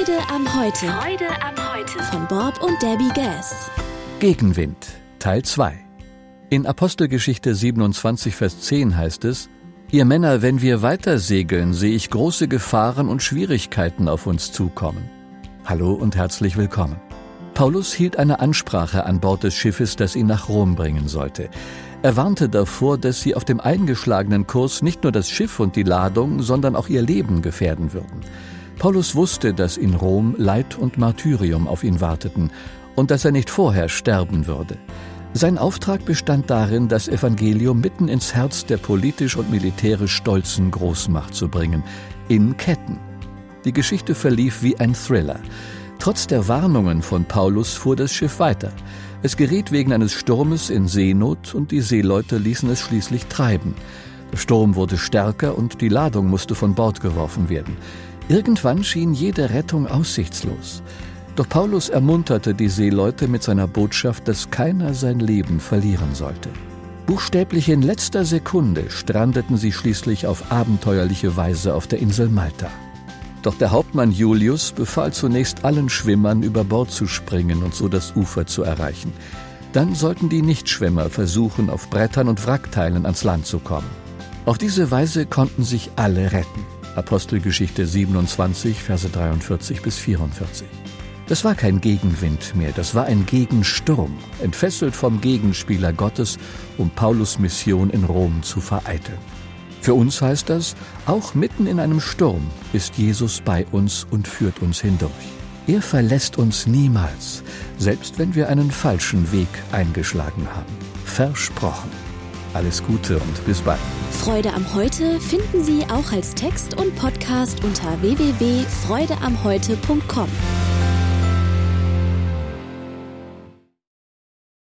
Freude am Heute. Freude am Heute. Von Bob und Debbie Gass. Gegenwind, Teil 2. In Apostelgeschichte 27, Vers 10 heißt es: Ihr Männer, wenn wir weiter segeln, sehe ich große Gefahren und Schwierigkeiten auf uns zukommen. Hallo und herzlich willkommen. Paulus hielt eine Ansprache an Bord des Schiffes, das ihn nach Rom bringen sollte. Er warnte davor, dass sie auf dem eingeschlagenen Kurs nicht nur das Schiff und die Ladung, sondern auch ihr Leben gefährden würden. Paulus wusste, dass in Rom Leid und Martyrium auf ihn warteten und dass er nicht vorher sterben würde. Sein Auftrag bestand darin, das Evangelium mitten ins Herz der politisch und militärisch stolzen Großmacht zu bringen, in Ketten. Die Geschichte verlief wie ein Thriller. Trotz der Warnungen von Paulus fuhr das Schiff weiter. Es geriet wegen eines Sturmes in Seenot und die Seeleute ließen es schließlich treiben. Der Sturm wurde stärker und die Ladung musste von Bord geworfen werden. Irgendwann schien jede Rettung aussichtslos. Doch Paulus ermunterte die Seeleute mit seiner Botschaft, dass keiner sein Leben verlieren sollte. Buchstäblich in letzter Sekunde strandeten sie schließlich auf abenteuerliche Weise auf der Insel Malta. Doch der Hauptmann Julius befahl zunächst allen Schwimmern, über Bord zu springen und so das Ufer zu erreichen. Dann sollten die Nichtschwimmer versuchen, auf Brettern und Wrackteilen ans Land zu kommen. Auf diese Weise konnten sich alle retten. Apostelgeschichte 27, Verse 43 bis 44. Das war kein Gegenwind mehr, das war ein Gegensturm, entfesselt vom Gegenspieler Gottes, um Paulus' Mission in Rom zu vereiteln. Für uns heißt das, auch mitten in einem Sturm ist Jesus bei uns und führt uns hindurch. Er verlässt uns niemals, selbst wenn wir einen falschen Weg eingeschlagen haben. Versprochen. Alles Gute und bis bald. Freude am Heute finden Sie auch als Text und Podcast unter www.freudeamheute.com.